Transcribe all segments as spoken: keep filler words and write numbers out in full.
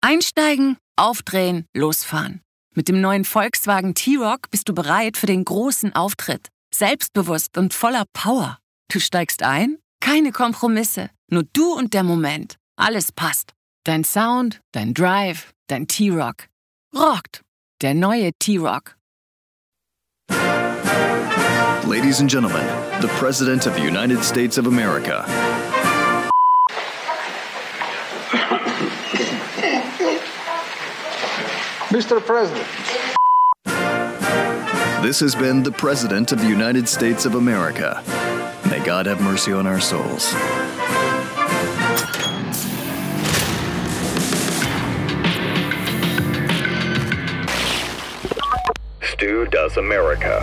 Einsteigen, aufdrehen, losfahren. Mit dem neuen Volkswagen T-Roc bist du bereit für den großen Auftritt. Selbstbewusst und voller Power. Du steigst ein? Keine Kompromisse. Nur du und der Moment. Alles passt. Dein Sound, dein Drive, dein T-Roc. Rockt. Der neue T-Roc. Ladies and gentlemen, the President of the United States of America. Mister President. This has been the President of the United States of America. May God have mercy on our souls. Stu Does America.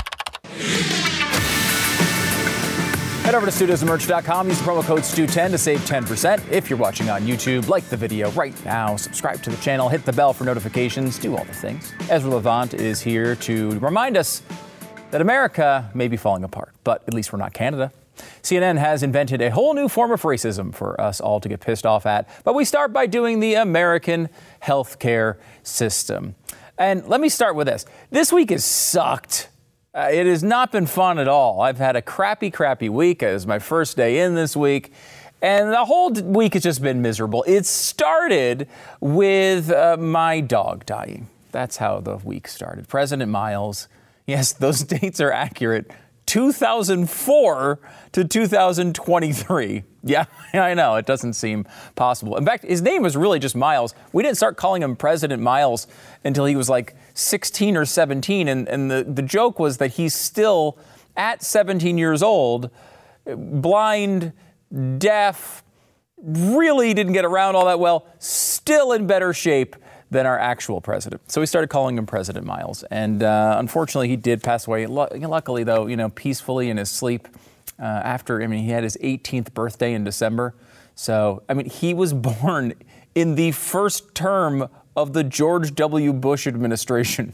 Head over to stu does merch dot com. Use the promo code Stu ten to save ten percent. If you're watching on YouTube, like the video right now, subscribe to the channel, hit the bell for notifications, do all the things. Ezra Levant is here to remind us that America may be falling apart, but at least we're not Canada. C N N has invented a whole new form of racism for us all to get pissed off at, but we start by doing the American healthcare system. And let me start with this. This week has sucked. Uh, it has not been fun at all. I've had a crappy, crappy week. It was my first day in this week. And the whole week has just been miserable. It started with uh, my dog dying. That's how the week started. President Miles, yes, those dates are accurate. two thousand four to two thousand twenty-three. Yeah, I know. It doesn't seem possible. In fact, his name was really just Miles. We didn't start calling him President Miles until he was like sixteen or seventeen. And, and the, the joke was that he's still, at seventeen years old, blind, deaf, really didn't get around all that well, still in better shape than our actual president. So we started calling him President Miles. And uh, unfortunately, he did pass away. Luckily, though, you know, peacefully in his sleep uh, after, I mean, he had his eighteenth birthday in December. So, I mean, he was born in the first term of the George W. Bush administration.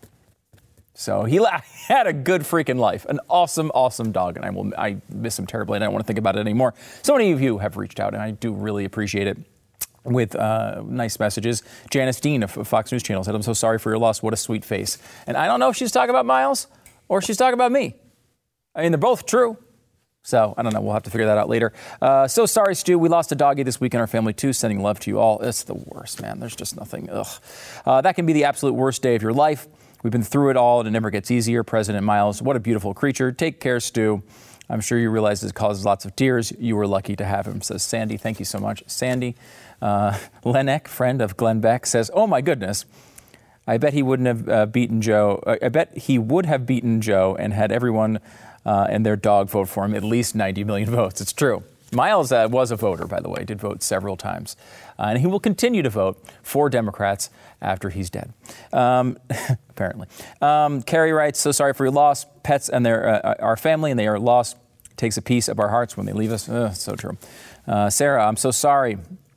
So he had a good freaking life, an awesome, awesome dog. And I will, I miss him terribly, and I don't want to think about it anymore. So many of you have reached out, and I do really appreciate it, with uh, nice messages. Janice Dean of Fox News Channel said, "I'm so sorry for your loss. What a sweet face." And I don't know if she's talking about Miles or she's talking about me. I mean, they're both true. So I don't know. We'll have to figure that out later. Uh, so sorry, Stu. We lost a doggy this week in our family, too. Sending love to you all. It's the worst, man. There's just nothing. Ugh. Uh, that can be the absolute worst day of your life. We've been through it all, and it never gets easier. President Miles, what a beautiful creature. Take care, Stu. I'm sure you realize this causes lots of tears. You were lucky to have him, says Sandy. Thank you so much, Sandy. Uh, Lenek, friend of Glenn Beck, says, "Oh, my goodness. I bet he wouldn't have uh, beaten Joe. I bet he would have beaten Joe and had everyone uh, and their dog vote for him, at least ninety million votes. It's true. Miles uh, was a voter, by the way, did vote several times. Uh, and he will continue to vote for Democrats after he's dead, um, apparently. Um, Carrie writes, "So sorry for your loss. Pets and their uh, our family and their loss takes a piece of our hearts when they leave us." Ugh, so true. Uh, Sarah, "I'm so sorry.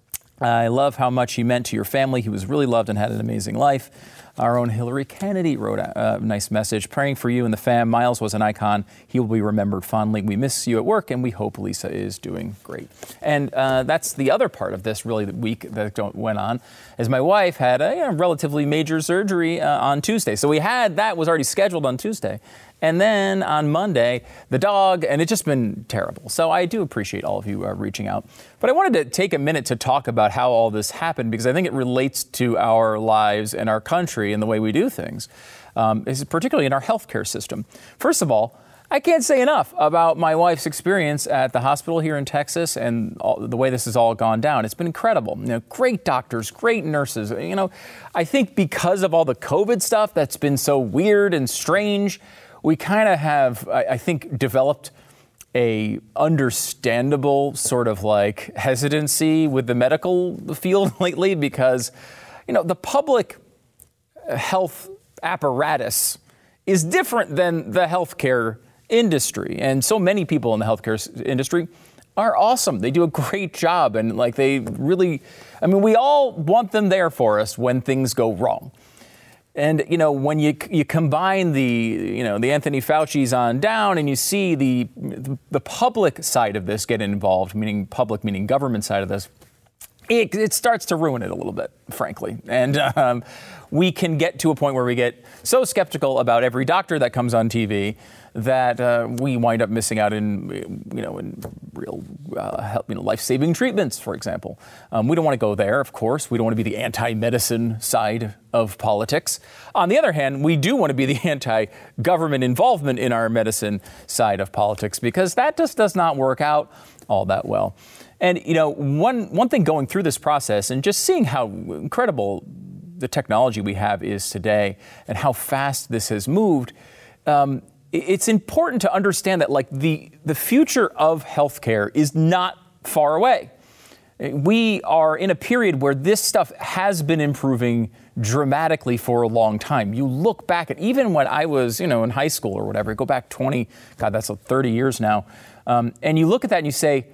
I love how much he meant to your family. He was really loved and had an amazing life." Our own Hillary Kennedy wrote a, a nice message. "Praying for you and the fam. Miles was an icon. He will be remembered fondly. We miss you at work, and we hope Lisa is doing great." And uh, that's the other part of this really the week that went on, is my wife had a you know, relatively major surgery uh, on Tuesday. So we had, that was already scheduled on Tuesday. And then on Monday, the dog, and it's just been terrible. So I do appreciate all of you uh, reaching out. But I wanted to take a minute to talk about how all this happened, because I think it relates to our lives and our country and the way we do things, um, particularly in our healthcare system. First of all, I can't say enough about my wife's experience at the hospital here in Texas and all, the way this has all gone down. It's been incredible. You know, great doctors, great nurses. You know, I think because of all the COVID stuff that's been so weird and strange, we kind of have, I, I think, developed a understandable sort of like hesitancy with the medical field lately, because, you know, the public health apparatus is different than the healthcare industry. And so many people in the healthcare industry are awesome. They do a great job. And like they really, I mean, we all want them there for us when things go wrong. And, you know, when you you combine the, you know, the Anthony Fauci's on down and you see the the public side of this get involved, meaning public, meaning government side of this, it, it starts to ruin it a little bit, frankly. And um, we can get to a point where we get so skeptical about every doctor that comes on T V that uh, we wind up missing out in, you know, in real, uh, help, you know, life-saving treatments, for example. Um, we don't want to go there, of course. We don't want to be the anti-medicine side of politics. On the other hand, we do want to be the anti-government involvement in our medicine side of politics, because that just does not work out all that well. And, you know, one one thing going through this process and just seeing how incredible the technology we have is today and how fast this has moved, um, it's important to understand that, like, the, the future of healthcare is not far away. We are in a period where this stuff has been improving dramatically for a long time. You look back at even when I was, you know, in high school or whatever, go back twenty, God, that's thirty years now. Um, and you look at that and you say,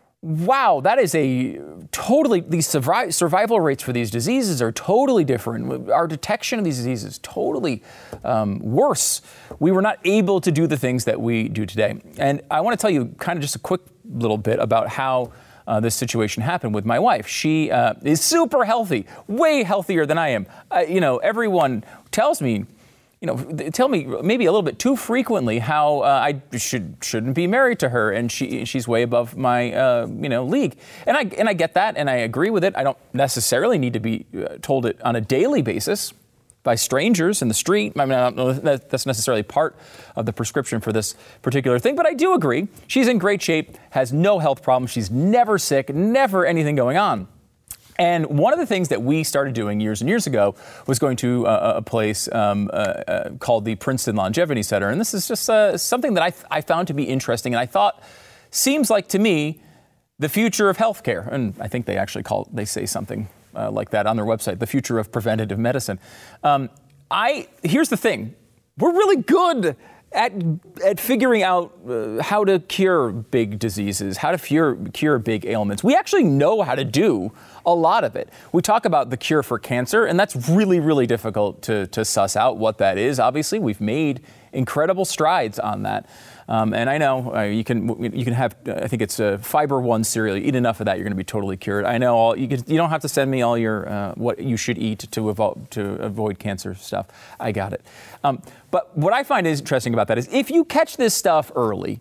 wow, that is a totally, these survi- survival rates for these diseases are totally different. Our detection of these diseases is totally um, worse. We were not able to do the things that we do today. And I want to tell you kind of just a quick little bit about how uh, this situation happened with my wife. She uh, is super healthy, way healthier than I am. Uh, you know, everyone tells me, you know, tell me maybe a little bit too frequently how uh, I should shouldn't be married to her, and she she's way above my uh, you know league, and I and I get that, and I agree with it. I don't necessarily need to be uh, told it on a daily basis by strangers in the street. I mean, I don't know that that's necessarily part of the prescription for this particular thing, but I do agree she's in great shape, has no health problems, she's never sick, never anything going on. And one of the things that we started doing years and years ago was going to uh, a place um, uh, uh, called the Princeton Longevity Center. And this is just uh, something that I, th- I found to be interesting. And I thought seems like to me the future of healthcare. And I think they actually call they say something uh, like that on their website, the future of preventative medicine. Um, I here's the thing. We're really good at at figuring out uh, how to cure big diseases, how to cure, cure big ailments. We actually know how to do a lot of it. We talk about the cure for cancer, and that's really, really difficult to, to suss out what that is. Obviously, we've made incredible strides on that. Um, and I know uh, you can you can have, uh, I think it's a Fiber One cereal. You eat enough of that, you're going to be totally cured. I know all, you, can, you don't have to send me all your uh, what you should eat to, evo- to avoid cancer stuff. I got it. Um, but what I find is interesting about that is if you catch this stuff early,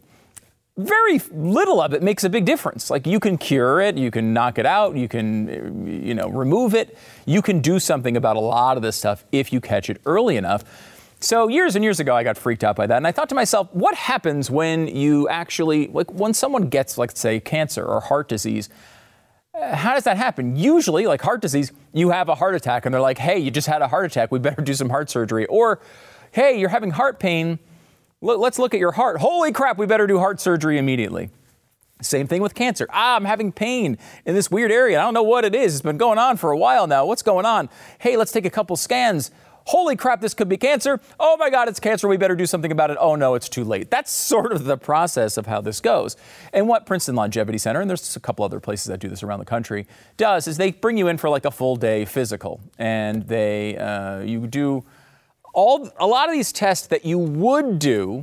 very little of it makes a big difference. Like you can cure it, you can knock it out, you can, you know, remove it. You can do something about a lot of this stuff if you catch it early enough. So years and years ago, I got freaked out by that. And I thought to myself, what happens when you actually, like when someone gets, like, say, cancer or heart disease, uh, how does that happen? Usually, like heart disease, you have a heart attack and they're like, hey, you just had a heart attack. We better do some heart surgery. Or, hey, you're having heart pain. L- let's look at your heart. Holy crap, we better do heart surgery immediately. Same thing with cancer. Ah, I'm having pain in this weird area. I don't know what it is. It's been going on for a while now. What's going on? Hey, let's take a couple scans. Holy crap, this could be cancer. Oh my God, it's cancer. We better do something about it. Oh no, it's too late. That's sort of the process of how this goes. And what Princeton Longevity Center, and there's a couple other places that do this around the country, does is they bring you in for like a full day physical. And they, uh, you do all, a lot of these tests that you would do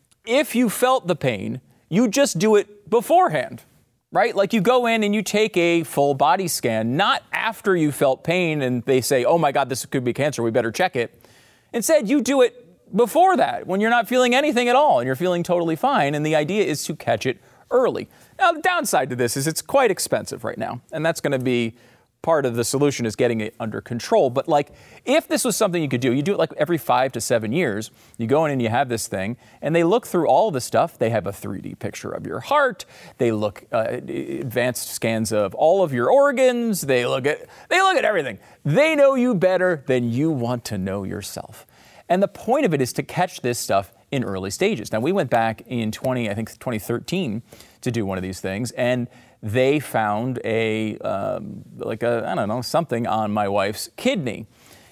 if you felt the pain, you just do it beforehand. Right? Like you go in and you take a full body scan, not after you felt pain and they say, oh my God, this could be cancer, we better check it. Instead, you do it before that when you're not feeling anything at all and you're feeling totally fine. And the idea is to catch it early. Now, the downside to this is it's quite expensive right now. And that's going to be part of the solution is getting it under control. But like, if this was something you could do, you do it like every five to seven years, you go in and you have this thing and they look through all the stuff. They have a three D picture of your heart. They look uh, advanced scans of all of your organs. They look at, they look at everything. They know you better than you want to know yourself. And the point of it is to catch this stuff in early stages. Now we went back in twenty, I think twenty thirteen to do one of these things, and they found a, um, like a, I don't know, something on my wife's kidney.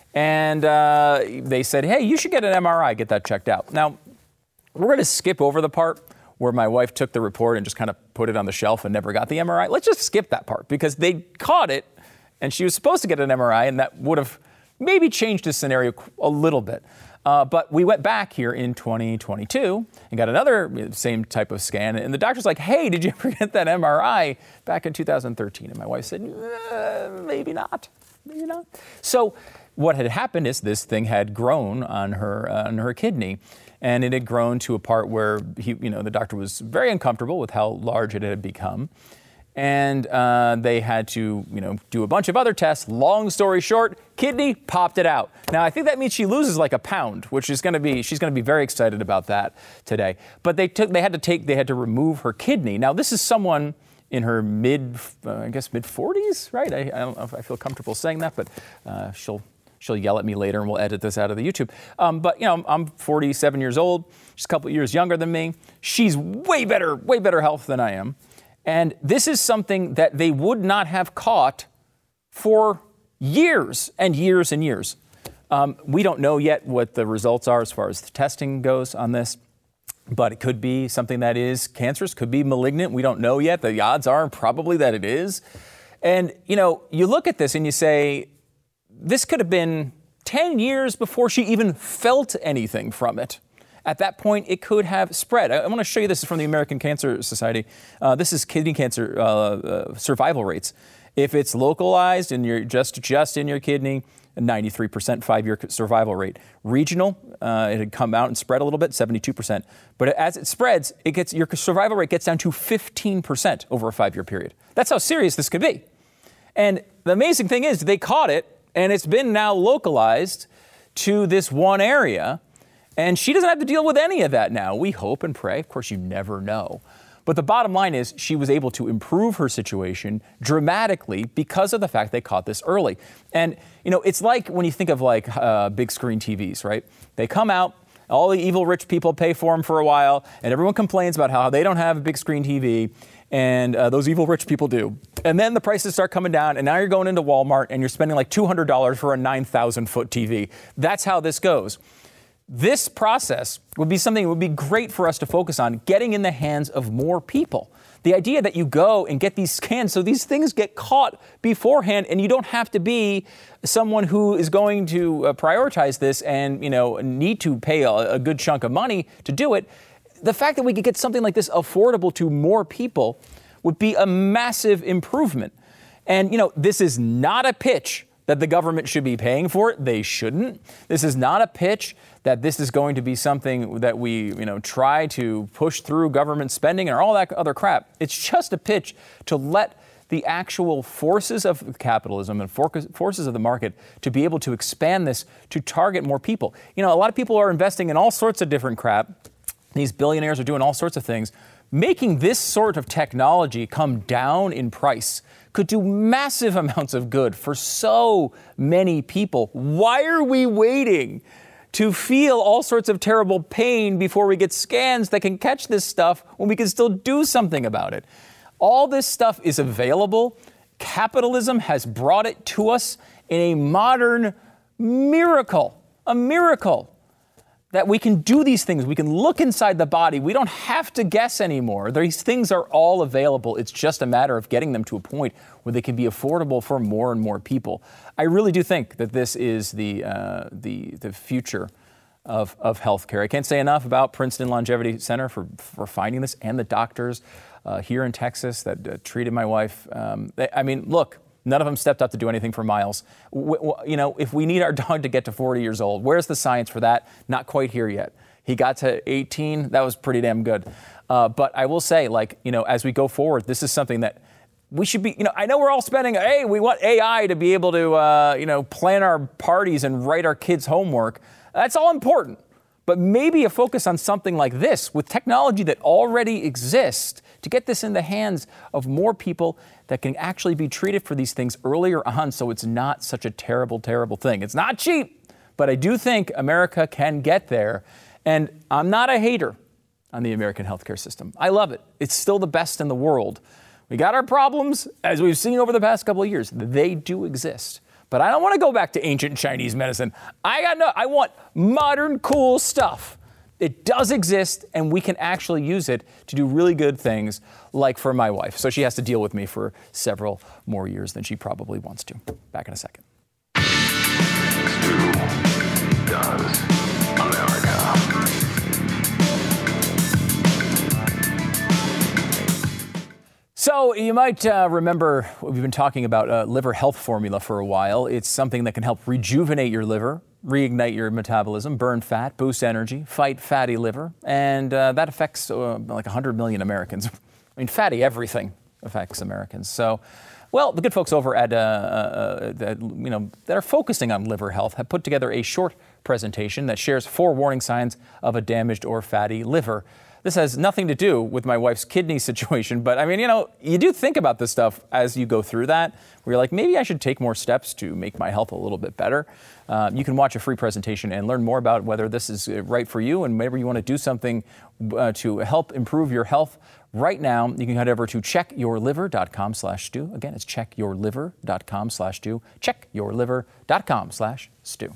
And uh, they said, hey, you should get an M R I, get that checked out. Now, we're going to skip over the part where my wife took the report and just kind of put it on the shelf and never got the M R I. Let's just skip that part because they caught it and she was supposed to get an M R I and that would have maybe changed his scenario a little bit. Uh, but we went back here in twenty twenty-two and got another same type of scan. And the doctor's like, hey, did you ever get that M R I back in two thousand thirteen? And my wife said, uh, maybe not, maybe not. So what had happened is this thing had grown on her uh, on her kidney. And it had grown to a part where he, you know, the doctor was very uncomfortable with how large it had become. And uh, they had to, you know, do a bunch of other tests. Long story short, kidney popped it out. Now, I think that means she loses like a pound, which is going to be, she's going to be very excited about that today. But they took, they had to take, they had to remove her kidney. Now, this is someone in her mid, uh, I guess mid forties, right? I, I don't know if I feel comfortable saying that, but uh, she'll, she'll yell at me later and we'll edit this out of the YouTube. Um, but, you know, I'm, I'm forty-seven years old. She's a couple of years younger than me. She's way better, way better health than I am. And this is something that they would not have caught for years and years and years. Um, we don't know yet what the results are as far as the testing goes on this, but it could be something that is cancerous, could be malignant. We don't know yet. The odds are probably that it is. And, you know, you look at this and you say, this could have been ten years before she even felt anything from it. At that point, it could have spread. I, I want to show you this from the American Cancer Society. Uh, this is kidney cancer uh, uh, survival rates. If it's localized and you're just just in your kidney, a ninety-three percent five-year survival rate. Regional, uh, it had come out and spread a little bit, seventy-two percent. But as it spreads, it gets your survival rate gets down to fifteen percent over a five-year period. That's how serious this could be. And the amazing thing is they caught it, and it's been now localized to this one area. And she doesn't have to deal with any of that now. We hope and pray. Of course, you never know. But the bottom line is she was able to improve her situation dramatically because of the fact they caught this early. And, you know, it's like when you think of like uh, big screen T Vs, right? They come out, all the evil rich people pay for them for a while, and everyone complains about how they don't have a big screen T V, and uh, those evil rich people do. And then the prices start coming down, and now you're going into Walmart and you're spending like two hundred dollars for a nine thousand foot T V. That's how this goes. This process would be something that would be great for us to focus on, getting in the hands of more people. The idea that you go and get these scans so these things get caught beforehand and you don't have to be someone who is going to uh, prioritize this and, you know, need to pay a, a good chunk of money to do it. The fact that we could get something like this affordable to more people would be a massive improvement. And, you know, this is not a pitch that the government should be paying for it. They shouldn't. This is not a pitch that this is going to be something that we, you know, try to push through government spending and all that other crap. It's just a pitch to let the actual forces of capitalism and forces of the market to be able to expand this to target more people. You know, a lot of people are investing in all sorts of different crap. These billionaires are doing all sorts of things. Making this sort of technology come down in price could do massive amounts of good for so many people. Why are we waiting to feel all sorts of terrible pain before we get scans that can catch this stuff when we can still do something about it? All this stuff is available. Capitalism has brought it to us in a modern miracle, a miracle. That we can do these things. We can look inside the body. We don't have to guess anymore. These things are all available. It's just a matter of getting them to a point where they can be affordable for more and more people. I really do think that this is the uh, the the future of of healthcare. I can't say enough about Princeton Longevity Center for for finding this, and the doctors uh, here in Texas that uh, treated my wife. Um, they, I mean, look. None of them stepped up to do anything for Miles. W- w- you know, if we need our dog to get to forty years old, where's the science for that? Not quite here yet. He got to eighteen. That was pretty damn good. Uh, but I will say, like, you know, as we go forward, this is something that we should be, you know, I know we're all spending, hey, we want A I to be able to, uh, you know, plan our parties and write our kids' homework. That's all important. But maybe a focus on something like this with technology that already exists to get this in the hands of more people that can actually be treated for these things earlier on so it's not such a terrible, terrible thing. It's not cheap, but I do think America can get there. And I'm not a hater on the American healthcare system. I love it. It's still the best in the world. We got our problems, as we've seen over the past couple of years. They do exist. But I don't want to go back to ancient Chinese medicine. I got no, I want modern, cool stuff. It does exist, and we can actually use it to do really good things, like for my wife. So she has to deal with me for several more years than she probably wants to. Back in a second. does America. So you might uh, remember we've been talking about uh, liver health formula for a while. It's something that can help rejuvenate your liver, reignite your metabolism, burn fat, boost energy, fight fatty liver, and uh, that affects uh, like one hundred million Americans. I mean, fatty everything affects Americans. So, well, the good folks over at, uh, uh, that, you know, that are focusing on liver health have put together a short presentation that shares four warning signs of a damaged or fatty liver. This has nothing to do with my wife's kidney situation, but I mean, you know, you do think about this stuff as you go through that, where you're like, maybe I should take more steps to make my health a little bit better. Uh, you can watch a free presentation and learn more about whether this is right for you, and maybe you want to do something uh, to help improve your health right now. You can head over to checkyourliver.com slash stew. Again, it's checkyourliver.com slash stew. checkyourliver.com slash stew.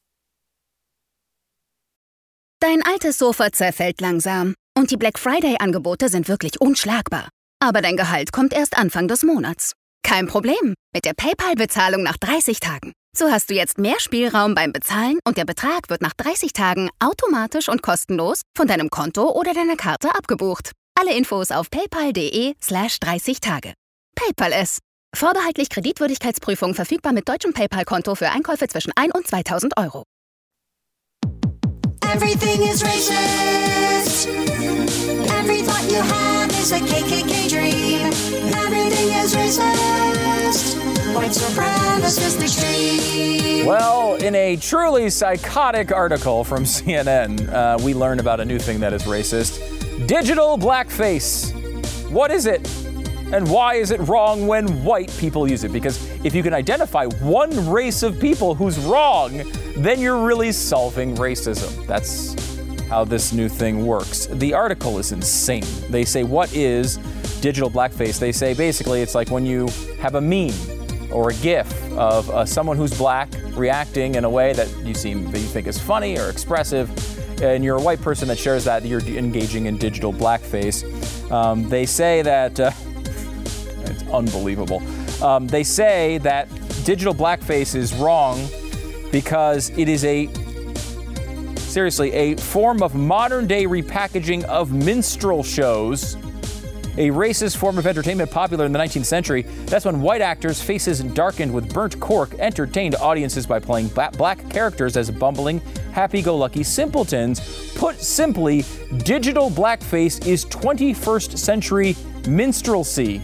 Dein altes Sofa zerfällt langsam und die Black Friday-Angebote sind wirklich unschlagbar. Aber dein Gehalt kommt erst Anfang des Monats. Kein Problem, mit der PayPal-Bezahlung nach dreißig Tagen. So hast du jetzt mehr Spielraum beim Bezahlen und der Betrag wird nach dreißig Tagen automatisch und kostenlos von deinem Konto oder deiner Karte abgebucht. Alle Infos auf paypal.de slash 30 Tage. PayPal es. Vorbehaltlich Kreditwürdigkeitsprüfung verfügbar mit deutschem PayPal-Konto für Einkäufe zwischen ein und zweitausend Euro. Everything is racist. Every thought you have is a K K K dream. Everything is racist. White supremacist extreme. Well, in a truly psychotic article from C N N, uh, we learn about a new thing that is racist. Digital blackface. What is it? And why is it wrong when white people use it? Because if you can identify one race of people who's wrong, then you're really solving racism. That's how this new thing works. The article is insane. They say, what is digital blackface? They say basically it's like when you have a meme or a GIF of uh, someone who's black reacting in a way that you seem that you think is funny or expressive, and you're a white person that shares that, you're engaging in digital blackface. Um, they say that. Uh, It's unbelievable. Um, they say that digital blackface is wrong because it is a, seriously, a form of modern day repackaging of minstrel shows, a racist form of entertainment popular in the nineteenth century. That's when white actors, faces darkened with burnt cork, entertained audiences by playing black characters as bumbling, happy-go-lucky simpletons. Put simply, digital blackface is twenty-first century minstrelsy.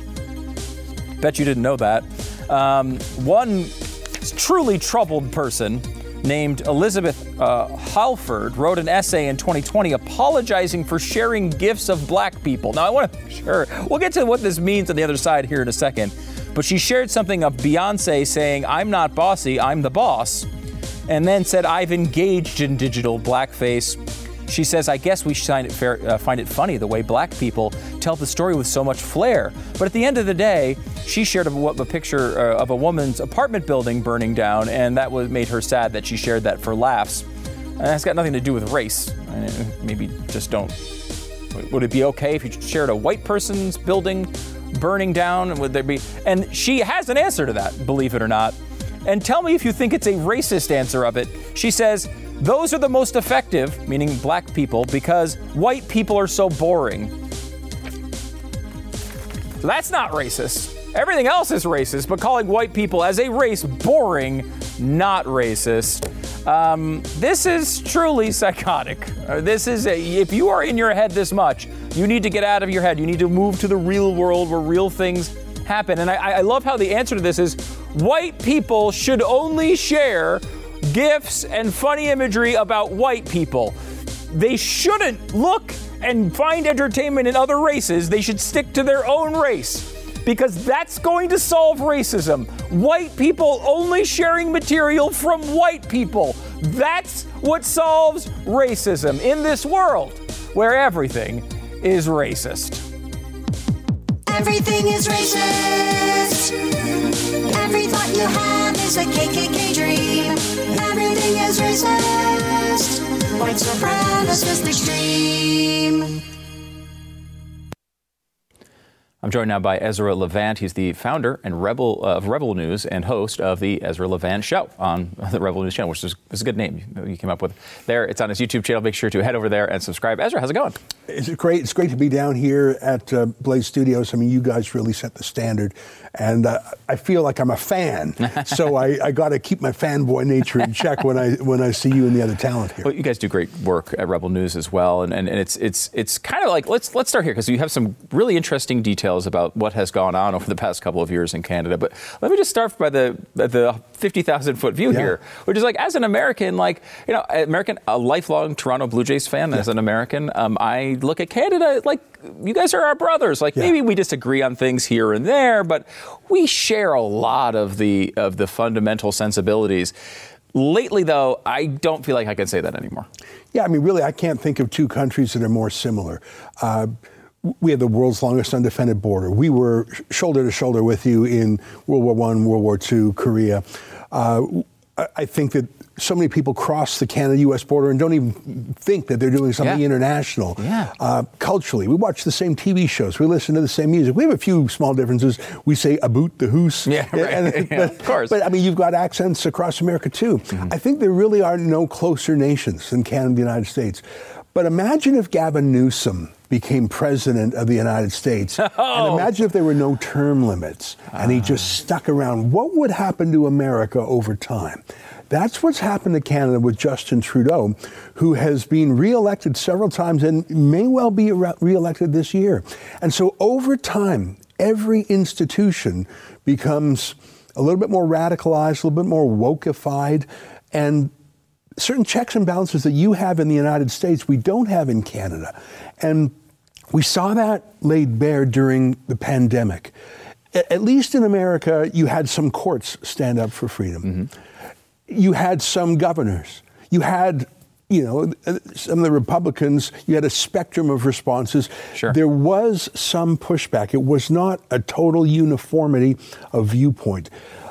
Bet you didn't know that. Um, one truly troubled person named Elizabeth uh, Halford wrote an essay in twenty twenty apologizing for sharing gifs of black people. Now, I want to make sure, we'll get to what this means on the other side here in a second, but she shared something of Beyonce saying, "I'm not bossy, I'm the boss," and then said, "I've engaged in digital blackface." She says, "I guess we find it, fair, uh, find it funny the way black people tell the story with so much flair." But at the end of the day, she shared a, a picture uh, of a woman's apartment building burning down, and that was made her sad that she shared that for laughs. And that's got nothing to do with race. Uh, maybe just don't. Would it be okay if you shared a white person's building burning down? Would there be? And she has an answer to that, believe it or not. And tell me if you think it's a racist answer of it. She says, "Those are the most effective," meaning black people, "because white people are so boring." That's not racist. Everything else is racist, but calling white people as a race boring, not racist. Um, this is truly psychotic. Uh, this is a, if you are in your head this much, you need to get out of your head. You need to move to the real world where real things happen. And I, I love how the answer to this is white people should only share GIFs and funny imagery about white people. They shouldn't look and find entertainment in other races. They should stick to their own race, because that's going to solve racism. White people only sharing material from white people. That's what solves racism in this world where everything is racist. Everything is racist. Every thought you have is a K K K dream. Everything is racist. White supremacist extreme. I'm joined now by Ezra Levant. He's the founder and Rebel uh, of Rebel News and host of the Ezra Levant Show on the Rebel News channel, which is, is a good name you came up with there. It's on his YouTube channel. Make sure to head over there and subscribe. Ezra, how's it going? It's great. It's great to be down here at uh, Blaze Studios. I mean, you guys really set the standard, and uh, I feel like I'm a fan. so I, I got to keep my fanboy nature in check when I when I see you and the other talent here. Well, you guys do great work at Rebel News as well, and and, and it's it's it's kind of like let's let's start here because you have some really interesting details about what has gone on over the past couple of years in Canada. But let me just start by the the fifty thousand foot view yeah. here, which is like, as an American, like, you know, American, a lifelong Toronto Blue Jays fan, yeah. as an American, um, I look at Canada like, you guys are our brothers. Like, yeah. maybe we disagree on things here and there, but we share a lot of the of the fundamental sensibilities. Lately, though, I don't feel like I can say that anymore. Yeah, I mean, really, I can't think of two countries that are more similar. Uh, We have the world's longest undefended border. We were shoulder to shoulder with you in World War One, World War Two, Korea. Uh, I think that so many people cross the Canada-U S border and don't even think that they're doing something yeah. international. Yeah. Uh, culturally, we watch the same T V shows. We listen to the same music. We have a few small differences. We say "aboot the hoose." Yeah, right. And, yeah, but, of course. But I mean, you've got accents across America too. Mm-hmm. I think there really are no closer nations than Canada and the United States. But imagine if Gavin Newsom became president of the United States. Oh. And imagine if there were no term limits and he just stuck around. What would happen to America over time? That's what's happened to Canada with Justin Trudeau, who has been reelected several times and may well be re- reelected this year. And so over time, every institution becomes a little bit more radicalized, a little bit more wokeified, and certain checks and balances that you have in the United States, we don't have in Canada. And we saw that laid bare during the pandemic. At least in America, you had some courts stand up for freedom. Mm-hmm. You had some governors. You had, you know, some of the Republicans, you had a spectrum of responses. Sure. There was some pushback. It was not a total uniformity of viewpoint.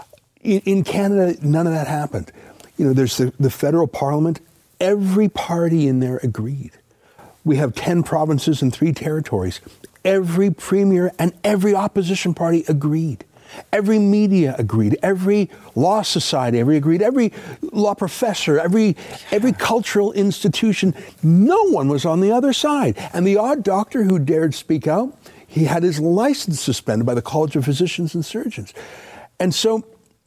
In, in Canada, none of that happened. You know, there's the, the federal parliament. Every party in there agreed. We have ten provinces and three territories. Every premier and every opposition party agreed. Every media agreed. Every law society every agreed. Every law professor, every every cultural institution, no one was on the other side. And the odd doctor who dared speak out, he had his license suspended by the College of Physicians and Surgeons. And so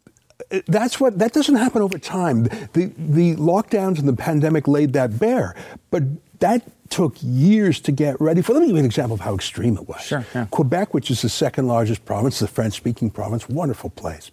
that's what, that doesn't happen over time. The, the lockdowns and the pandemic laid that bare, but that took years to get ready for. Let me give you an example of how extreme it was. Sure, yeah. Quebec, which is the second largest province, the French-speaking province, wonderful place.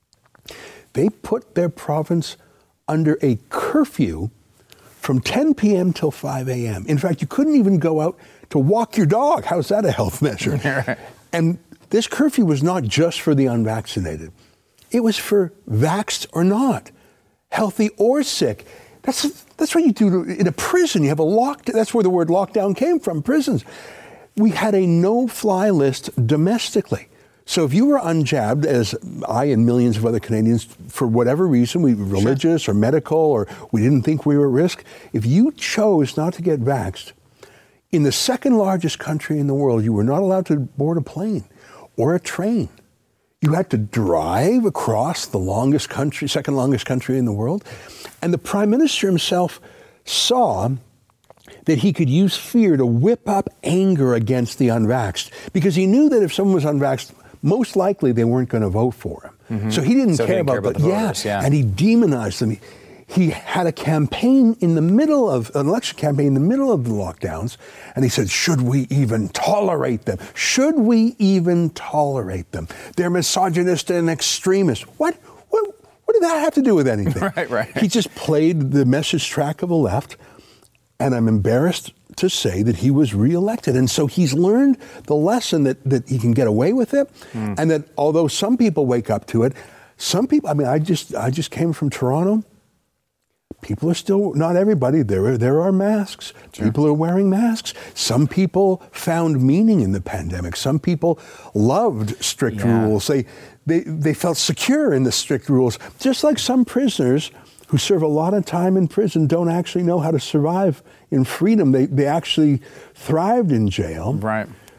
They put their province under a curfew from ten p.m. till five a.m. In fact, you couldn't even go out to walk your dog. How's that a health measure? Right. And this curfew was not just for the unvaccinated. It was for vaxxed or not, healthy or sick. That's that's what you do to, in a prison. You have a lock. That's where the word lockdown came from, prisons. We had a no-fly list domestically. So if you were unjabbed, as I and millions of other Canadians, for whatever reason, we were religious sure. or medical, or we didn't think we were at risk, if you chose not to get vaxxed, in the second largest country in the world, you were not allowed to board a plane or a train. You had to drive across the longest country, second longest country in the world. And the Prime Minister himself saw that he could use fear to whip up anger against the unvaxxed, because he knew that if someone was unvaxxed, most likely they weren't going to vote for him. Mm-hmm. So he didn't so care, he didn't about, care about the, the yeah, voters, yeah. And he demonized them. He, he had a campaign in the middle of, an election campaign in the middle of the lockdowns, and he said, should we even tolerate them? Should we even tolerate them? They're misogynist and extremist. What? What, what did that have to do with anything? Right, right. He just played the message track of the left, and I'm embarrassed to say that he was reelected. And so he's learned the lesson that, that he can get away with it, mm. and that although some people wake up to it, some people, I mean, I just I just came from Toronto. People are still, not everybody, there are, there are masks. Sure. People are wearing masks. Some people found meaning in the pandemic. Some people loved strict yeah. rules. They, they, they felt secure in the strict rules. Just like some prisoners who serve a lot of time in prison don't actually know how to survive in freedom. They, they actually thrived in jail. Right.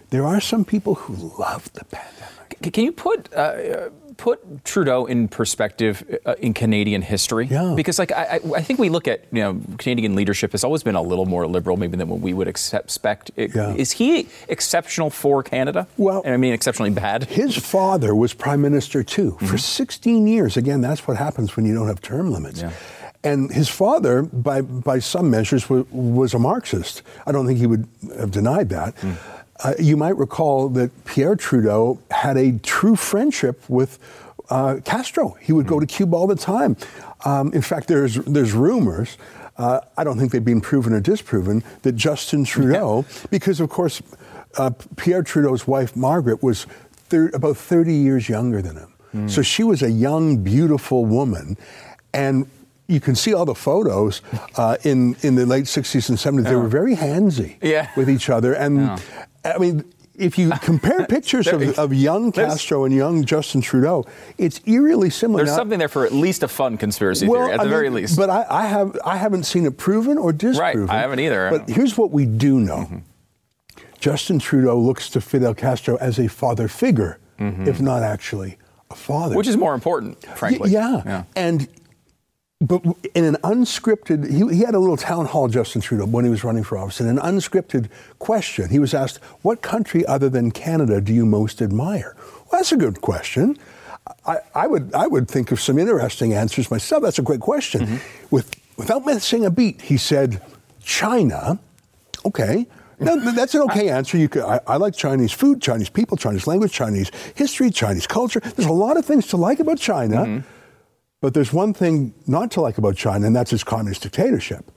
there are some people who love the pandemic. C- can you put uh, put Trudeau in perspective uh, in Canadian history? Yeah. Because like I, I think we look at, you know, Canadian leadership has always been a little more liberal maybe than what we would expect. Yeah. Is he exceptional for Canada? Well, I mean, exceptionally bad. His father was prime minister too mm-hmm. for sixteen years. Again, that's what happens when you don't have term limits. Yeah. And his father, by by some measures, was, was a Marxist. I don't think he would have denied that. Mm. Uh, you might recall that Pierre Trudeau had a true friendship with uh, Castro. He would mm. go to Cuba all the time. Um, in fact, there's there's rumors, uh, I don't think they've been proven or disproven, that Justin Trudeau, yeah. because of course uh, Pierre Trudeau's wife Margaret was thir- about thirty years younger than him. Mm. So she was a young, beautiful woman, and you can see all the photos uh, in in the late sixties and seventies. Yeah. They were very handsy yeah. with each other, and yeah. I mean, if you compare pictures of, of young Castro and young Justin Trudeau, it's eerily similar. There's now, something there for at least a fun conspiracy well, theory, at I the mean, very least. But I, I have I haven't seen it proven or disproven. Right, I haven't either. But here's what we do know: mm-hmm. Justin Trudeau looks to Fidel Castro as a father figure, mm-hmm. if not actually a father, which is more important, frankly. Y- yeah. yeah, and. But in an unscripted, he, he had a little town hall, Justin Trudeau, when he was running for office. In an unscripted question, he was asked, what country other than Canada do you most admire? Well, that's a good question. I, I would I would think of some interesting answers myself. That's a great question. Mm-hmm. With, without missing a beat, he said, China. Okay. Now, that's an okay answer. You could, I, I like Chinese food, Chinese people, Chinese language, Chinese history, Chinese culture. There's a lot of things to like about China. Mm-hmm. But there's one thing not to like about China, and that's its communist dictatorship.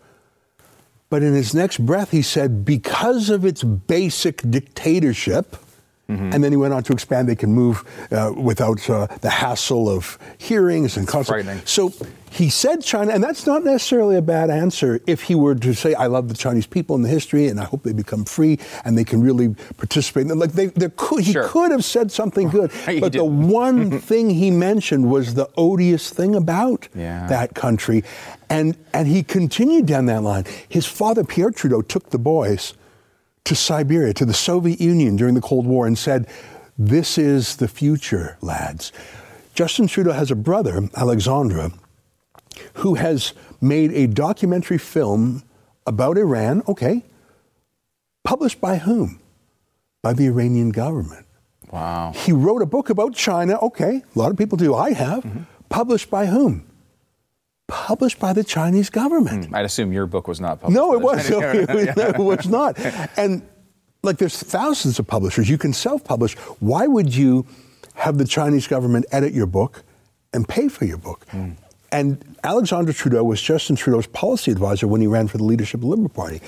But in his next breath, he said, because of its basic dictatorship, mm-hmm. and then he went on to expand, they can move uh, without uh, the hassle of hearings and constant. So he said China, and that's not necessarily a bad answer if he were to say, I love the Chinese people and the history, and I hope they become free and they can really participate. Like they, there could, he sure. could have said something good, but the one thing he mentioned was the odious thing about yeah. that country. And, and he continued down that line. His father, Pierre Trudeau, took the boys to Siberia, to the Soviet Union during the Cold War and said, this is the future, lads. Justin Trudeau has a brother, Alexandre, who has made a documentary film about Iran, okay, published by whom? By the Iranian government. Wow. He wrote a book about China, okay, a lot of people do, I have, mm-hmm. published by whom? Published by the Chinese government. Mm, I'd assume your book was not published. No, it was. No, it was not. And like there's thousands of publishers. You can self-publish. Why would you have the Chinese government edit your book and pay for your book? Mm. And Alexandre Trudeau was Justin Trudeau's policy advisor when he ran for the leadership of the Liberal Party.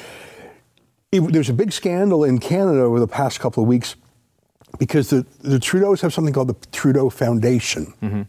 It, there's a big scandal in Canada over the past couple of weeks because the, the Trudeaus have something called the Trudeau Foundation. Mm-hmm.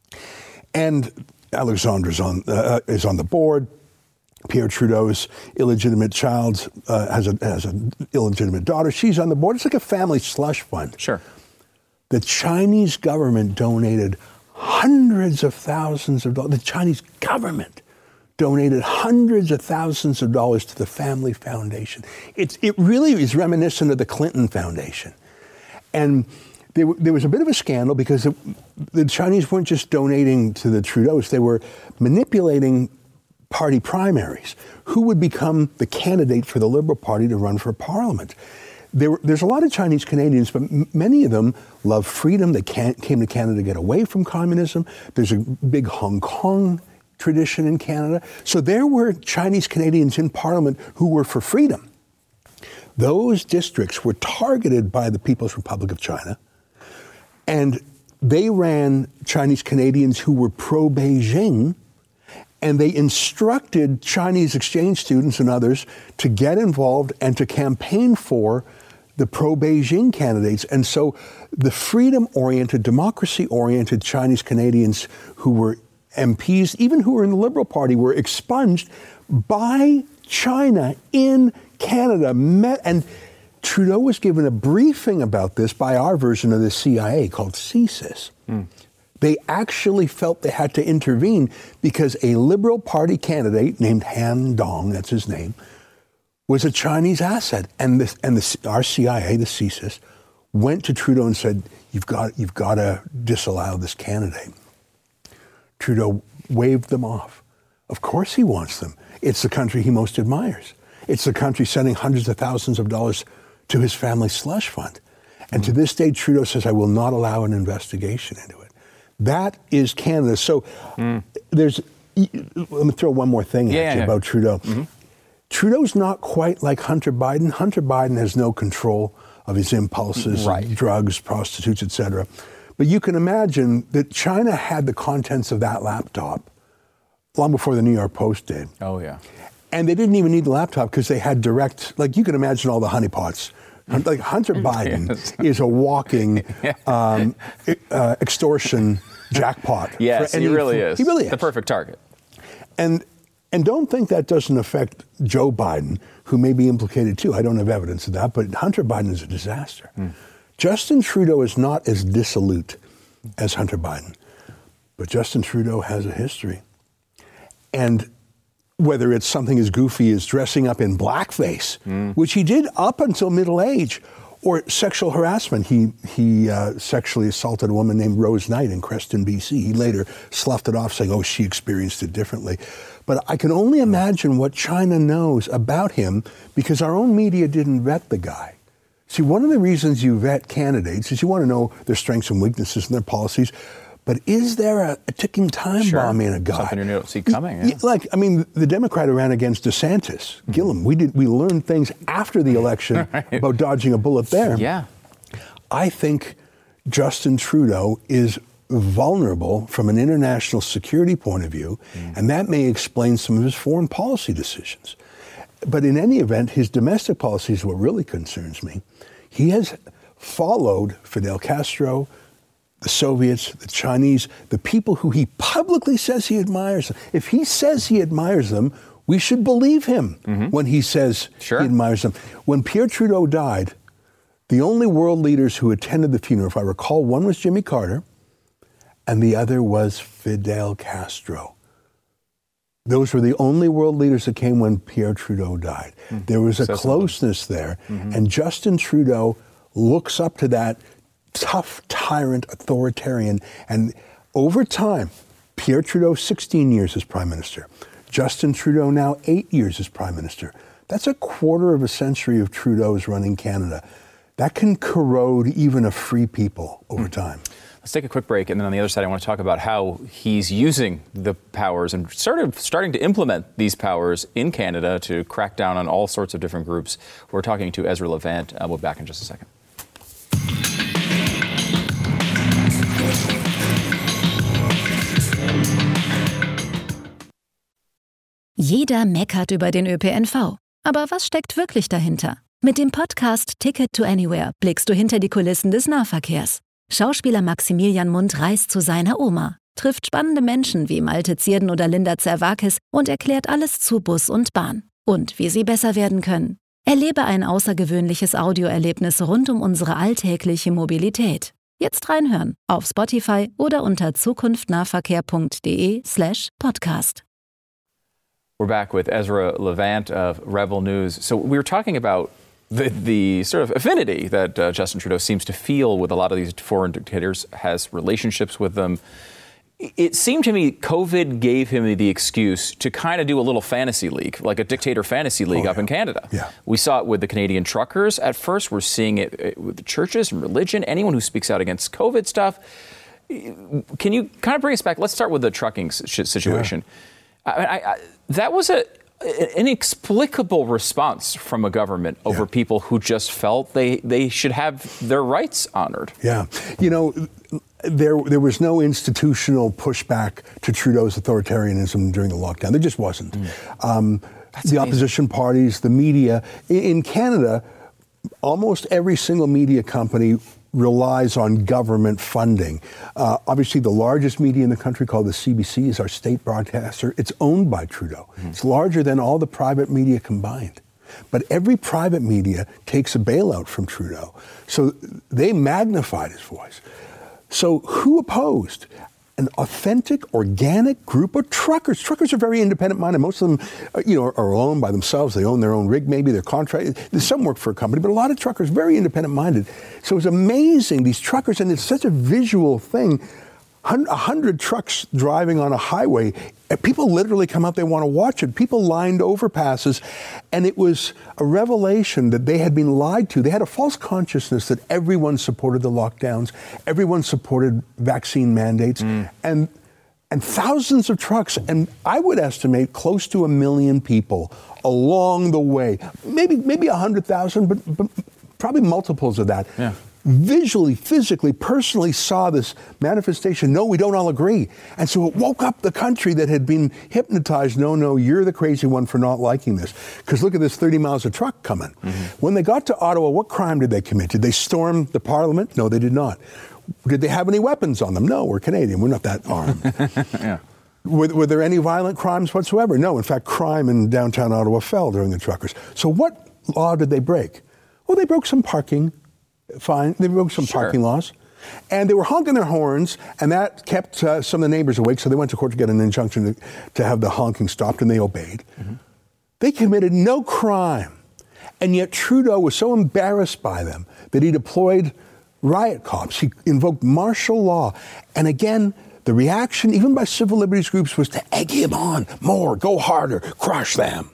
And Alexandre is on, uh, is on the board. Pierre Trudeau's illegitimate child uh, has a has an illegitimate daughter. She's on the board. It's like a family slush fund. Sure. The Chinese government donated hundreds of thousands of dollars. The Chinese government donated hundreds of thousands of dollars to the Family Foundation. It's, it really is reminiscent of the Clinton Foundation. And there, there was a bit of a scandal because it, the Chinese weren't just donating to the Trudeaus, they were manipulating party primaries. Who would become the candidate for the Liberal Party to run for Parliament? There were, there's a lot of Chinese Canadians, but m- many of them love freedom. They can't, came to Canada to get away from communism. There's a big Hong Kong tradition in Canada. So there were Chinese Canadians in Parliament who were for freedom. Those districts were targeted by the People's Republic of China, and they ran Chinese Canadians who were pro-Beijing, and they instructed Chinese exchange students and others to get involved and to campaign for the pro-Beijing candidates. And so the freedom-oriented, democracy-oriented Chinese Canadians who were M Ps, even who were in the Liberal Party, were expunged by China in Canada. Met, and Trudeau was given a briefing about this by our version of the C I A called C S I S. Mm. They actually felt they had to intervene because a Liberal Party candidate named Han Dong, that's his name, was a Chinese asset. And, the, and the, our C I A, the C S I S, went to Trudeau and said, you've got, you've got to disallow this candidate. Trudeau waved them off. Of course he wants them. It's the country he most admires. It's the country sending hundreds of thousands of dollars to his family's slush fund. And mm-hmm. to this day, Trudeau says, I will not allow an investigation into it. That is Canada. So mm. there's, let me throw one more thing yeah, at you yeah. about Trudeau. Mm-hmm. Trudeau's not quite like Hunter Biden. Hunter Biden has no control of his impulses, right. drugs, prostitutes, et cetera. But you can imagine that China had the contents of that laptop long before the New York Post did. Oh, yeah. And they didn't even need the laptop because they had direct, like you can imagine all the honeypots. Like Hunter Biden yes. is a walking um, uh, extortion jackpot. Yes, he really is. He really is. The perfect target. And and don't think that doesn't affect Joe Biden, who may be implicated too. I don't have evidence of that, but Hunter Biden is a disaster. Mm. Justin Trudeau is not as dissolute as Hunter Biden, but Justin Trudeau has a history. And whether it's something as goofy as dressing up in blackface, mm. which he did up until middle age, or sexual harassment. He he uh, sexually assaulted a woman named Rose Knight in Creston, B C. He later sloughed it off saying, oh, she experienced it differently. But I can only imagine what China knows about him because our own media didn't vet the guy. See, one of the reasons you vet candidates is you want to know their strengths and weaknesses and their policies. But is there a, a ticking time sure. bomb in a guy? Something you don't see coming. Yeah. Like, I mean, the Democrat who ran against DeSantis, mm-hmm. Gillum, we did we learned things after the election right. about dodging a bullet there. Yeah. I think Justin Trudeau is vulnerable from an international security point of view, mm. and that may explain some of his foreign policy decisions. But in any event, his domestic policy is what really concerns me. He has followed Fidel Castro, the Soviets, the Chinese, the people who he publicly says he admires. If he says he admires them, we should believe him mm-hmm. when he says sure. he admires them. When Pierre Trudeau died, the only world leaders who attended the funeral, if I recall, one was Jimmy Carter, and the other was Fidel Castro. Those were the only world leaders that came when Pierre Trudeau died. Mm-hmm. There was a Says closeness something. there, mm-hmm. and Justin Trudeau looks up to that tough tyrant authoritarian. And over time, Pierre Trudeau, sixteen years as prime minister. Justin Trudeau now eight years as prime minister. That's a quarter of a century of Trudeau's running Canada. That can corrode even a free people over time. Let's take a quick break, and then on the other side, I want to talk about how he's using the powers and sort of starting to implement these powers in Canada to crack down on all sorts of different groups. We're talking to Ezra Levant. Uh, we'll be back in just a second. Jeder meckert über den Ö P N V. Aber was steckt wirklich dahinter? Mit dem Podcast Ticket to Anywhere blickst du hinter die Kulissen des Nahverkehrs. Schauspieler Maximilian Mundt reist zu seiner Oma, trifft spannende Menschen wie Malte Zierden oder Linda Zerwakis und erklärt alles zu Bus und Bahn. Und wie sie besser werden können. Erlebe ein außergewöhnliches Audioerlebnis rund um unsere alltägliche Mobilität. Jetzt reinhören auf Spotify oder unter zukunftnahverkehr.de slash podcast. We're back with Ezra Levant of Rebel News. So we were talking about the, the sort of affinity that uh, Justin Trudeau seems to feel with a lot of these foreign dictators, has relationships with them. It seemed to me COVID gave him the excuse to kind of do a little fantasy league, like a dictator fantasy league oh, up yeah. in Canada. Yeah. We saw it with the Canadian truckers at first. We're seeing it with the churches and religion, anyone who speaks out against COVID stuff. Can you kind of bring us back? Let's start with the trucking situation. Yeah. I, I, I, that was a, an inexplicable response from a government over yeah. people who just felt they, they should have their rights honored. Yeah. You know, there there was no institutional pushback to Trudeau's authoritarianism during the lockdown. There just wasn't. Mm. Um, the amazing. Opposition parties, the media. In, in Canada, almost every single media company relies on government funding. Uh, obviously, the largest media in the country, called the C B C, is our state broadcaster. It's owned by Trudeau. Mm-hmm. It's larger than all the private media combined. But every private media takes a bailout from Trudeau. So they magnified his voice. So who opposed? an authentic, organic group of truckers. Truckers are very independent-minded. Most of them, uh, you know, are, are owned by themselves. They own their own rig, maybe their contract. Some work for a company, but a lot of truckers very independent-minded. So it's amazing, these truckers, and it's such a visual thing. A hundred trucks driving on a highway. People literally come out, they want to watch it. People lined overpasses, and it was a revelation that they had been lied to. They had a false consciousness that everyone supported the lockdowns, everyone supported vaccine mandates, mm. and and thousands of trucks, and I would estimate close to a million people along the way. Maybe maybe a hundred thousand, but, but probably multiples of that. Yeah. Visually, physically, personally saw this manifestation. No, we don't all agree. And so it woke up the country that had been hypnotized. No, no, you're the crazy one for not liking this. Because look at this thirty miles of truck coming. Mm-hmm. When they got to Ottawa, what crime did they commit? Did they storm the Parliament? No, they did not. Did they have any weapons on them? No, we're Canadian. We're not that armed. yeah. Were, were there any violent crimes whatsoever? No. In fact, crime in downtown Ottawa fell during the truckers. So what law did they break? Well, they broke some parking. Fine. They broke some sure. parking laws. And they were honking their horns, and that kept uh, some of the neighbors awake, so they went to court to get an injunction to, to have the honking stopped, and they obeyed. Mm-hmm. They committed no crime, and yet Trudeau was so embarrassed by them that he deployed riot cops. He invoked martial law. And again, the reaction, even by civil liberties groups, was to egg him on. More, go harder, crush them.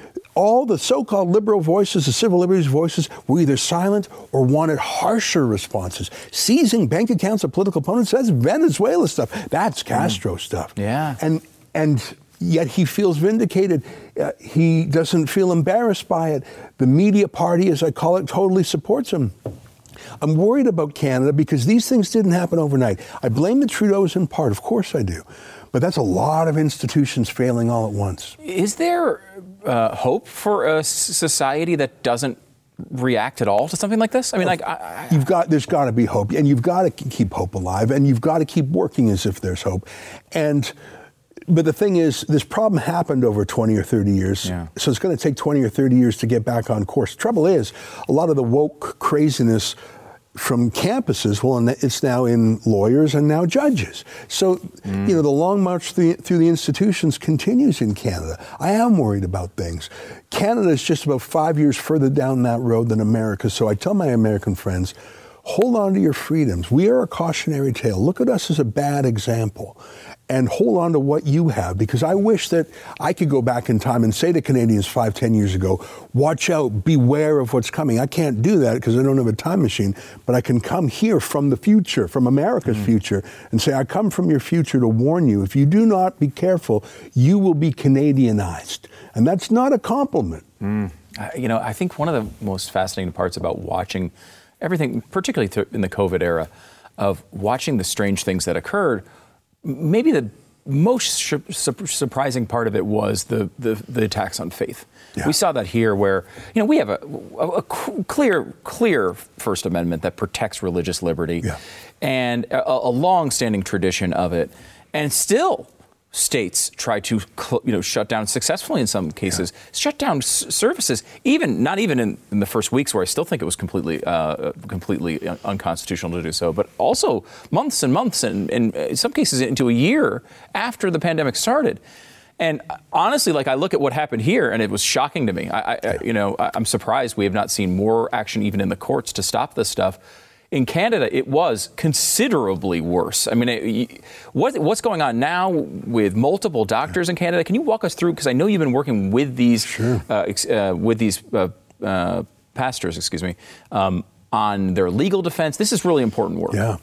All the so-called liberal voices, the civil liberties voices, were either silent or wanted harsher responses. Seizing bank accounts of political opponents, that's Venezuela stuff. That's Castro mm. stuff. Yeah. And and yet he feels vindicated. Uh, he doesn't feel embarrassed by it. The media party, as I call it, totally supports him. I'm worried about Canada because these things didn't happen overnight. I blame the Trudeaus in part, of course I do. But that's a lot of institutions failing all at once. Is there uh, hope for a society that doesn't react at all to something like this? I mean, like, I, I, you've got there's got to be hope, and you've got to keep hope alive, and you've got to keep working as if there's hope. And but the thing is, this problem happened over twenty or thirty years, yeah. so it's going to take twenty or thirty years to get back on course. Trouble is, a lot of the woke craziness from campuses, well, it's now in lawyers and now judges. So, mm. you know, the long march through the, through the institutions continues in Canada. I am worried about things. Canada is just about five years further down that road than America. So I tell my American friends, hold on to your freedoms. We are a cautionary tale. Look at us as a bad example. And hold on to what you have, because I wish that I could go back in time and say to Canadians five, ten years ago, watch out, beware of what's coming. I can't do that because I don't have a time machine, but I can come here from the future, from America's mm. future, and say, I come from your future to warn you. If you do not be careful, you will be Canadianized. And that's not a compliment. Mm. Uh, you know, I think one of the most fascinating parts about watching everything, particularly th- in the COVID era, of watching the strange things that occurred, maybe the most su- su- surprising part of it was the, the, the attacks on faith. Yeah. We saw that here where, you know, we have a, a, a clear, clear First Amendment that protects religious liberty yeah. and a, a long-standing tradition of it. And still, states try to, you know, shut down successfully in some cases, yeah. shut down s- services, even not even in, in the first weeks where I still think it was completely, uh, completely unconstitutional to do so, but also months and months and, and in some cases into a year after the pandemic started. And honestly, like I look at what happened here, and it was shocking to me. I, I you know, I'm surprised we have not seen more action even in the courts to stop this stuff. In Canada, it was considerably worse. I mean, it, what, what's going on now with multiple doctors in Canada? Can you walk us through? Because I know you've been working with these sure. uh, ex, uh, with these uh, uh, pastors, excuse me, um, on their legal defense. This is really important work. Yeah,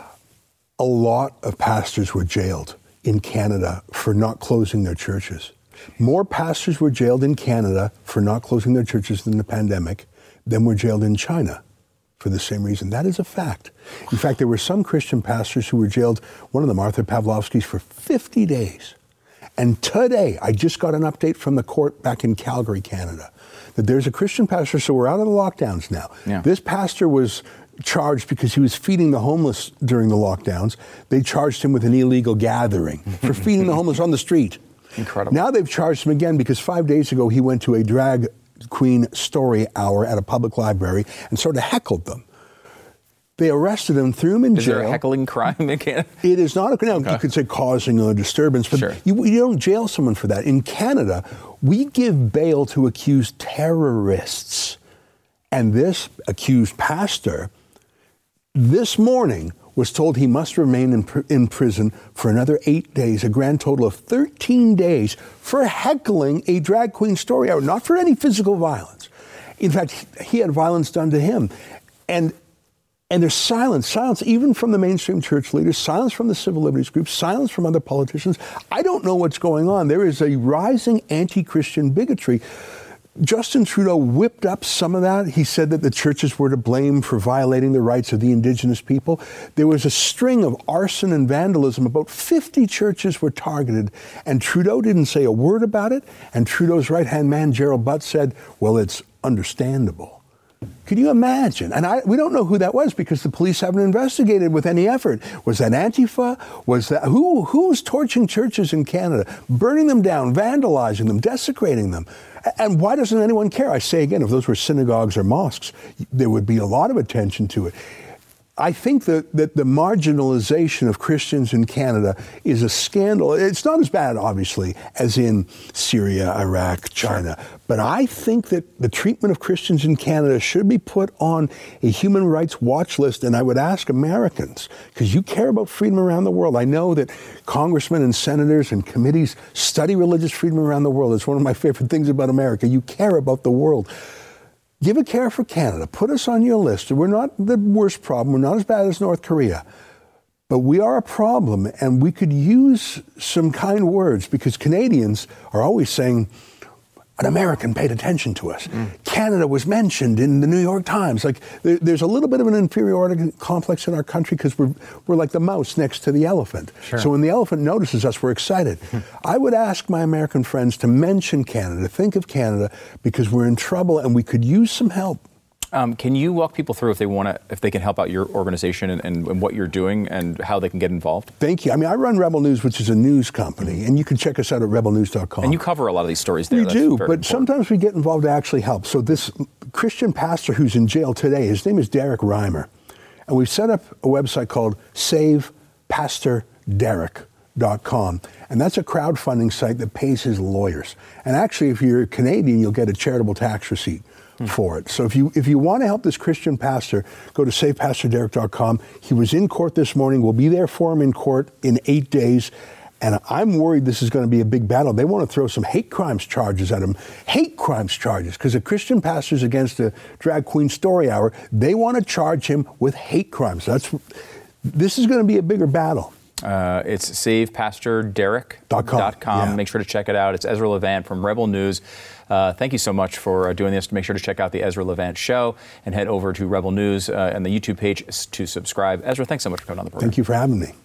a lot of pastors were jailed in Canada for not closing their churches. More pastors were jailed in Canada for not closing their churches in the pandemic than were jailed in China for the same reason. That is a fact. In fact, there were some Christian pastors who were jailed, one of them, Arthur Pawlowski's, for fifty days. And today, I just got an update from the court back in Calgary, Canada, that there's a Christian pastor, so we're out of the lockdowns now. Yeah. This pastor was charged because he was feeding the homeless during the lockdowns. They charged him with an illegal gathering for feeding the homeless on the street. Incredible. Now they've charged him again because five days ago he went to a drag queen story hour at a public library and sort of heckled them. They arrested him, threw him in is jail. Is there a heckling crime in Canada? It is not a, now, okay. You could say causing a disturbance, but sure. you, you don't jail someone for that. In Canada, we give bail to accused terrorists. And this accused pastor, this morning, was told he must remain in, pr- in prison for another eight days, a grand total of thirteen days, for heckling a drag queen story hour, not for any physical violence. In fact, he had violence done to him. And And there's silence, silence even from the mainstream church leaders, silence from the civil liberties groups, silence from other politicians. I don't know what's going on. There is a rising anti-Christian bigotry. Justin Trudeau whipped up some of that. He said that the churches were to blame for violating the rights of the Indigenous people. There was a string of arson and vandalism. About fifty churches were targeted, and Trudeau didn't say a word about it. And Trudeau's right-hand man, Gerald Butt, said, well, it's understandable. Could you imagine? And I, we don't know who that was because the police haven't investigated with any effort. Was that Antifa? Was that who? Who was torching churches in Canada, burning them down, vandalizing them, desecrating them? And why doesn't anyone care? I say again, if those were synagogues or mosques, there would be a lot of attention to it. I think that, that the marginalization of Christians in Canada is a scandal. It's not as bad, obviously, as in Syria, Iraq, China. Sure. But I think that the treatment of Christians in Canada should be put on a human rights watch list. And I would ask Americans, because you care about freedom around the world. I know that congressmen and senators and committees study religious freedom around the world. It's one of my favorite things about America. You care about the world. Give a care for Canada. Put us on your list. We're not the worst problem. We're not as bad as North Korea. But we are a problem, and we could use some kind words because Canadians are always saying, an American paid attention to us. Mm. Canada was mentioned in the New York Times. Like there, there's a little bit of an inferiority complex in our country because we're we're like the mouse next to the elephant. Sure. So when the elephant notices us, we're excited. I would ask my American friends to mention Canada, think of Canada, because we're in trouble and we could use some help. Um, can you walk people through if they want to, if they can help out your organization and, and, and what you're doing and how they can get involved? Thank you. I mean, I run Rebel News, which is a news company, and you can check us out at rebel news dot com. And you cover a lot of these stories there. We That's do, but important. Sometimes we get involved to actually help. So this Christian pastor who's in jail today, his name is Derek Reimer, and we've set up a website called save pastor derek dot com, and that's a crowdfunding site that pays his lawyers. And actually, if you're Canadian, you'll get a charitable tax receipt for it. So if you if you want to help this Christian pastor, go to save pastor derek dot com. He was in court this morning. We'll be there for him in court in eight days. And I'm worried this is going to be a big battle. They want to throw some hate crimes charges at him. Hate crimes charges. Because a Christian pastor's against a drag queen story hour. They want to charge him with hate crimes. That's This is going to be a bigger battle. Uh, it's save pastor derek dot com. Yeah. Make sure to check it out. It's Ezra Levant from Rebel News. Uh, thank you so much for uh, doing this. Make sure to check out the Ezra Levant Show and head over to Rebel News uh, and the YouTube page to subscribe. Ezra, thanks so much for coming on the program. Thank you for having me.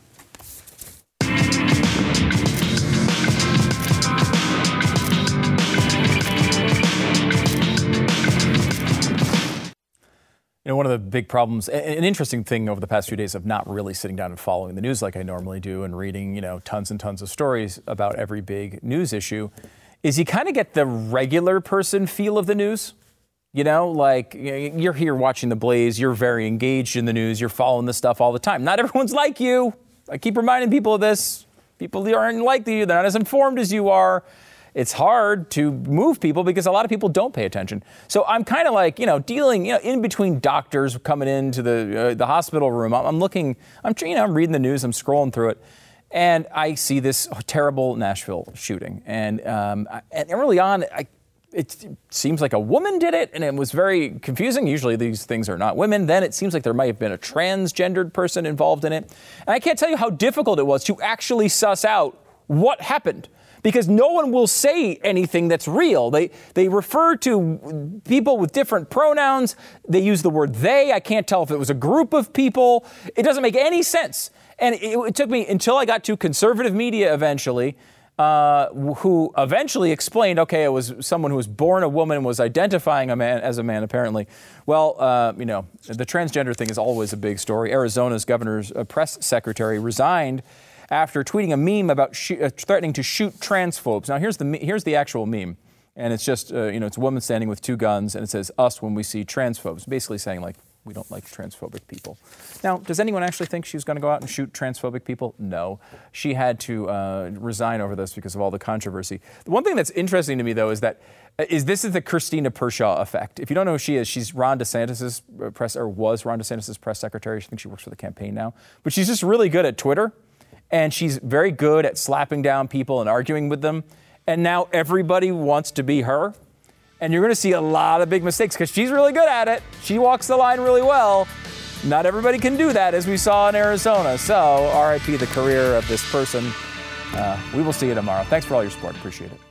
You know, one of the big problems, an interesting thing over the past few days of not really sitting down and following the news like I normally do and reading, you know, tons and tons of stories about every big news issue, is you kind of get the regular person feel of the news. You know, like you're here watching The Blaze, you're very engaged in the news, you're following this stuff all the time. Not everyone's like you. I keep reminding people of this. People aren't like you, they're not as informed as you are. It's hard to move people because a lot of people don't pay attention. So I'm kind of like, you know, dealing, you know, in between doctors coming into the uh, the hospital room. I'm, I'm looking, I'm, you know, I'm reading the news, I'm scrolling through it, and I see this terrible Nashville shooting. And um, and early on, I, it seems like a woman did it, and it was very confusing. Usually these things are not women. Then it seems like there might have been a transgendered person involved in it. And I can't tell you how difficult it was to actually suss out what happened. Because no one will say anything that's real. They they refer to people with different pronouns. They use the word they. I can't tell if it was a group of people. It doesn't make any sense. And it, it took me until I got to conservative media eventually, uh, who eventually explained, okay, it was someone who was born a woman and was identifying a man as a man, apparently. Well, uh, you know, the transgender thing is always a big story. Arizona's governor's uh, press secretary resigned after tweeting a meme about sh- uh, threatening to shoot transphobes. Now, here's the me- here's the actual meme, and it's just uh, you know it's a woman standing with two guns, and it says "us when we see transphobes," basically saying like We don't like transphobic people. Now, does anyone actually think she was going to go out and shoot transphobic people? No. She had to uh, resign over this because of all the controversy. The one thing that's interesting to me, though, is that is this is the Christina Pershaw effect. If you don't know who she is, she's Ron DeSantis' press, or was Ron DeSantis' press secretary. I think she works for the campaign now. But she's just really good at Twitter, and she's very good at slapping down people and arguing with them. And now everybody wants to be her. And you're going to see a lot of big mistakes because she's really good at it. She walks the line really well. Not everybody can do that, as we saw in Arizona. So R I P the career of this person. Uh, we will see you tomorrow. Thanks for all your support. Appreciate it.